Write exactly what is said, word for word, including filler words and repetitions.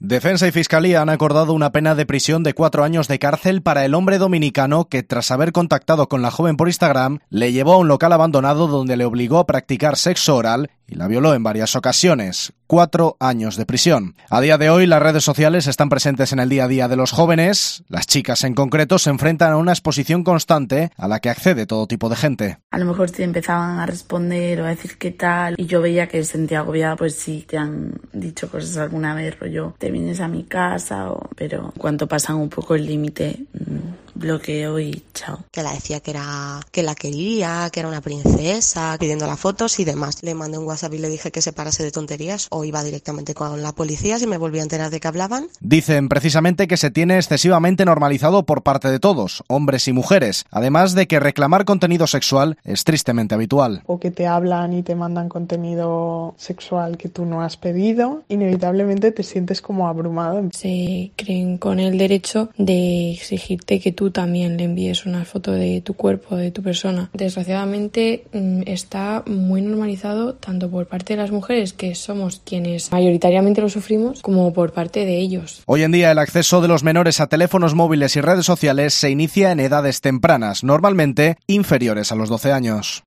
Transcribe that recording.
Defensa y Fiscalía han acordado una pena de prisión de cuatro años de cárcel para el hombre dominicano que, tras haber contactado con la joven por Instagram, le llevó a un local abandonado donde le obligó a practicar sexo oral y la violó en varias ocasiones. Cuatro años de prisión. A día de hoy, las redes sociales están presentes en el día a día de los jóvenes. Las chicas, en concreto, se enfrentan a una exposición constante a la que accede todo tipo de gente. A lo mejor te empezaban a responder o a decir qué tal, y yo veía que se sentía agobiada, pues sí, te han dicho cosas alguna vez, rollo, te vienes a mi casa, o... pero cuando pasan un poco el límite, bloqueo y chao. Que la decía que era que la quería, que era una princesa, pidiendo las fotos y demás. Le mandé un WhatsApp y le dije que se parase de tonterías o iba directamente con la policía si me volvía a enterar de que hablaban. Dicen precisamente que se tiene excesivamente normalizado por parte de todos, hombres y mujeres, además de que reclamar contenido sexual es tristemente habitual. O que te hablan y te mandan contenido sexual que tú no has pedido, inevitablemente te sientes como abrumado. Se creen con el derecho de exigirte que tú también le envíes una foto de tu cuerpo, de tu persona. Desgraciadamente está muy normalizado tanto por parte de las mujeres, que somos quienes mayoritariamente lo sufrimos, como por parte de ellos. Hoy en día el acceso de los menores a teléfonos móviles y redes sociales se inicia en edades tempranas, normalmente inferiores a los doce años.